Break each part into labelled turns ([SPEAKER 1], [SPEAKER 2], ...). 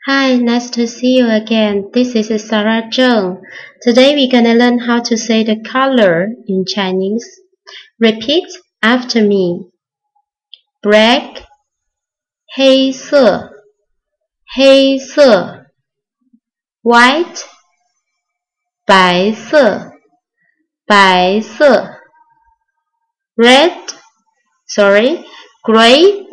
[SPEAKER 1] Hi, nice to see you again. This is Sarah Zheng. Today we're gonna learn how to say the color in Chinese. Repeat after me. Black, 黑色，黑色。White, 白色，白色。Gray,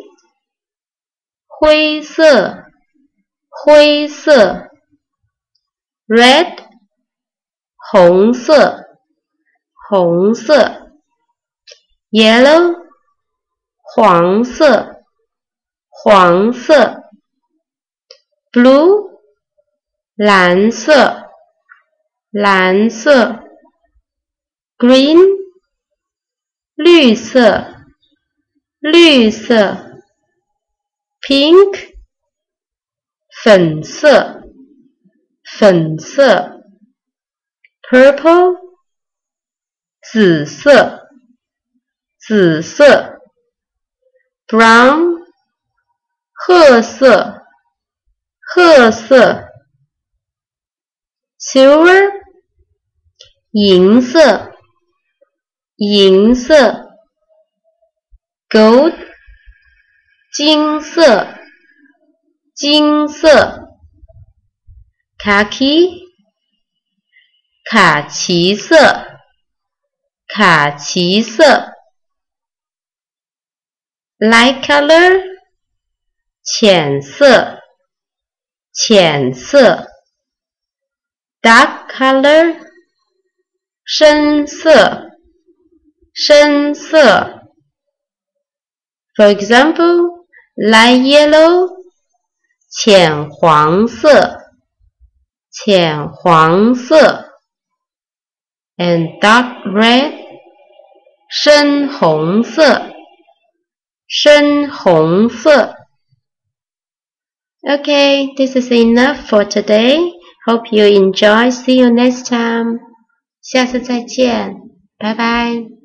[SPEAKER 1] 灰色，灰色。Red, 红色，红色。Yellow, 黄色，黄色。Blue, 蓝色，蓝色。Green, 绿色，绿色。Pink, 粉色，粉色。Purple, 紫色，紫色。Brown, 褐色，褐色。Silver, 银色，银色。Gold, 金色，金色。Khaki, 卡其色，卡其色。Light color, 浅色，浅色。Dark color, 深色，深色。For example, light yellow, 浅黄色，浅黄色。And dark red, 深红色，深红色。Okay, this is enough for today. Hope you enjoy. See you next time. 下次再见，拜拜。